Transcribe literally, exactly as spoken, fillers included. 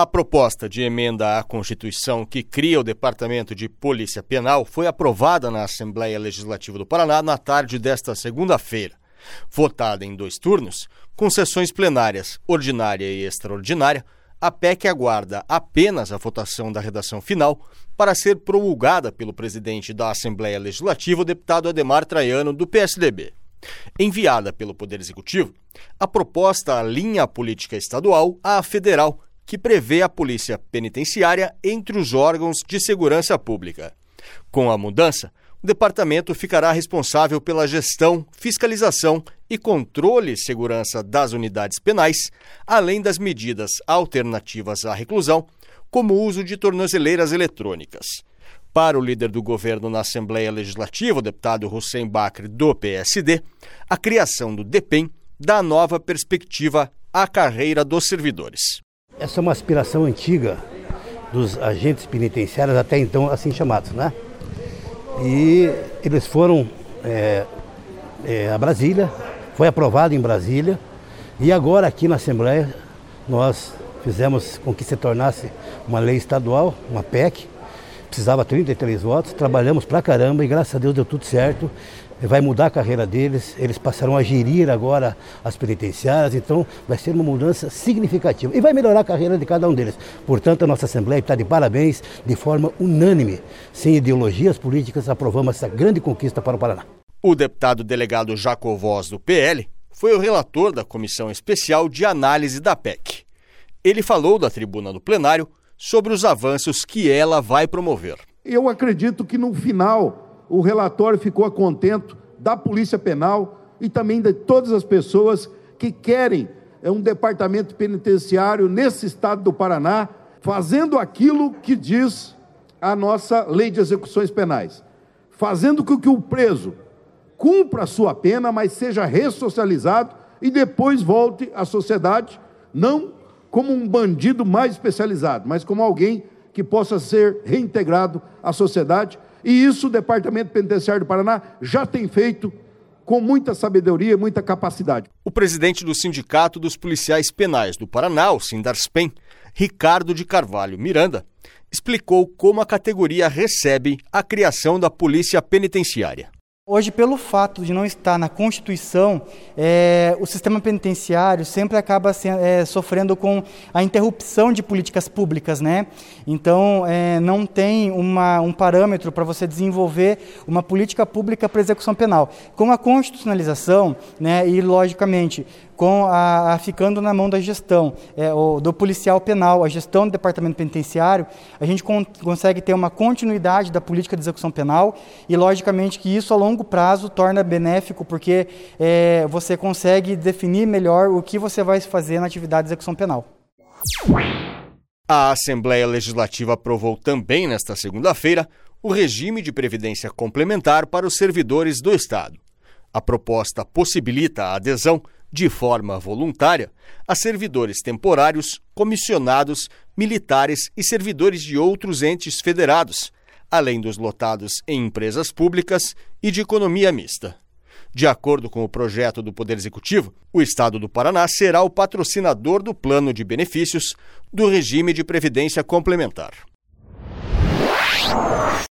A proposta de emenda à Constituição que cria o Departamento de Polícia Penal foi aprovada na Assembleia Legislativa do Paraná na tarde desta segunda-feira. Votada em dois turnos, com sessões plenárias ordinária e extraordinária, a P E C aguarda apenas a votação da redação final para ser promulgada pelo presidente da Assembleia Legislativa, o deputado Ademar Traiano, do P S D B. Enviada pelo Poder Executivo, a proposta alinha a política estadual à federal, que prevê a polícia penitenciária entre os órgãos de segurança pública. Com a mudança, o departamento ficará responsável pela gestão, fiscalização e controle e segurança das unidades penais, além das medidas alternativas à reclusão, como o uso de tornozeleiras eletrônicas. Para o líder do governo na Assembleia Legislativa, o deputado Hussein Bacri, do P S D, a criação do DEPEN dá nova perspectiva à carreira dos servidores. Essa é uma aspiração antiga dos agentes penitenciários, até então assim chamados, né? E eles foram é, é, a Brasília, foi aprovado em Brasília, e agora aqui na Assembleia nós fizemos com que se tornasse uma lei estadual, uma P E C, precisava trinta e três votos, trabalhamos pra caramba e graças a Deus deu tudo certo. Vai mudar a carreira deles, eles passarão a gerir agora as penitenciárias, então vai ser uma mudança significativa e vai melhorar a carreira de cada um deles. Portanto, a nossa Assembleia está de parabéns, de forma unânime, sem ideologias políticas, aprovamos essa grande conquista para o Paraná. O deputado delegado Jaco Voz, do P L, foi o relator da Comissão Especial de Análise da P E C. Ele falou da tribuna do plenário sobre os avanços que ela vai promover. Eu acredito que no final o relatório ficou a contento da Polícia Penal e também de todas as pessoas que querem um departamento penitenciário nesse estado do Paraná, fazendo aquilo que diz a nossa Lei de Execuções Penais, fazendo com que o preso cumpra a sua pena, mas seja ressocializado e depois volte à sociedade, não como um bandido mais especializado, mas como alguém que possa ser reintegrado à sociedade. E isso o Departamento Penitenciário do Paraná já tem feito com muita sabedoria e muita capacidade. O presidente do Sindicato dos Policiais Penais do Paraná, o Sindarspen, Ricardo de Carvalho Miranda, explicou como a categoria recebe a criação da Polícia Penitenciária. Hoje, pelo fato de não estar na Constituição, é, o sistema penitenciário sempre acaba se, é, sofrendo com a interrupção de políticas públicas, né? Então, é, não tem uma, um parâmetro para você desenvolver uma política pública para execução penal. Com a constitucionalização, né, e, logicamente, com a, a ficando na mão da gestão é, o, do policial penal, a gestão do departamento penitenciário, a gente con consegue ter uma continuidade da política de execução penal e, logicamente, que isso a longo prazo torna benéfico, porque é, você consegue definir melhor o que você vai fazer na atividade de execução penal. A Assembleia Legislativa aprovou também nesta segunda-feira o regime de previdência complementar para os servidores do Estado. A proposta possibilita a adesão de forma voluntária a servidores temporários, comissionados, militares e servidores de outros entes federados, além dos lotados em empresas públicas e de economia mista. De acordo com o projeto do Poder Executivo, o Estado do Paraná será o patrocinador do plano de benefícios do regime de previdência complementar.